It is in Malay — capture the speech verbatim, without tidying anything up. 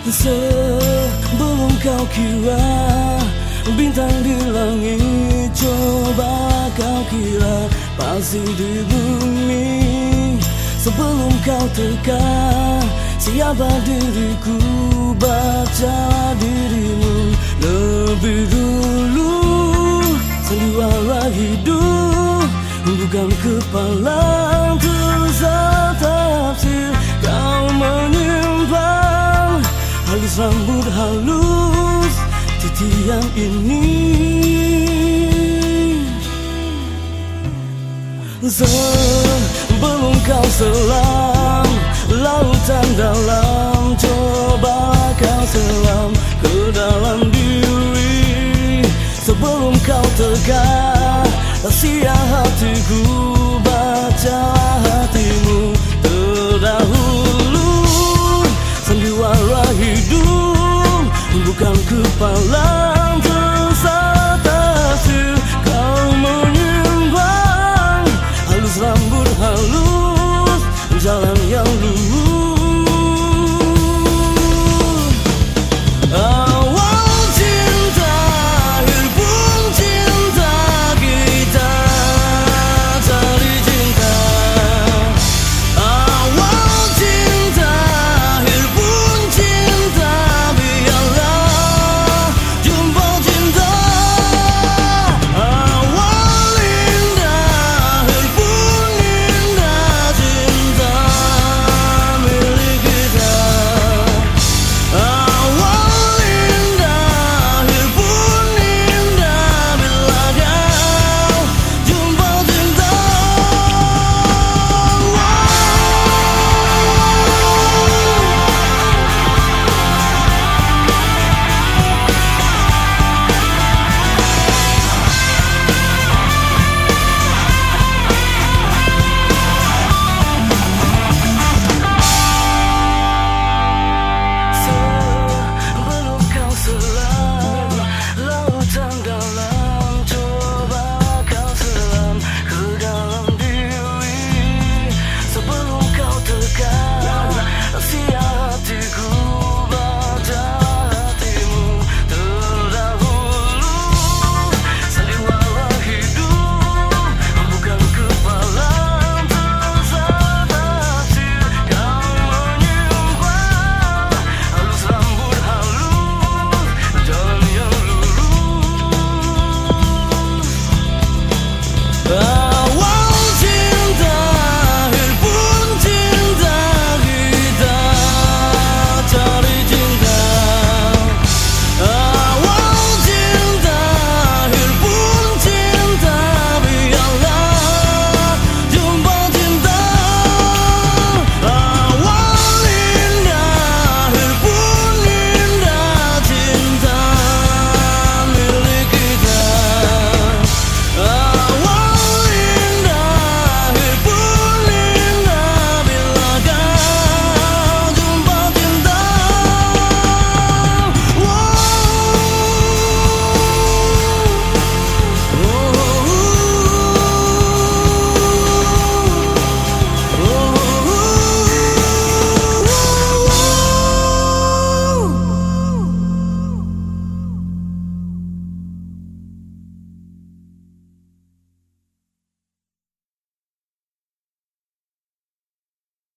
Sebelum kau kira bintang di langit, coba kau kira pasti di bumi. Sebelum kau teka siapa diriku, baca dirimu lebih dulu. Sandiwara hidup bukan kepala tersalah tafsir. Kau menyimpang halus rambut halus titian ini. Sebelum kau selam lautan dalam, coba kau selam ke dalam diri. Sebelum kau tegak rahasia hatiku, baca hatimu terdahulu. Sandiwara hidup bukan kepala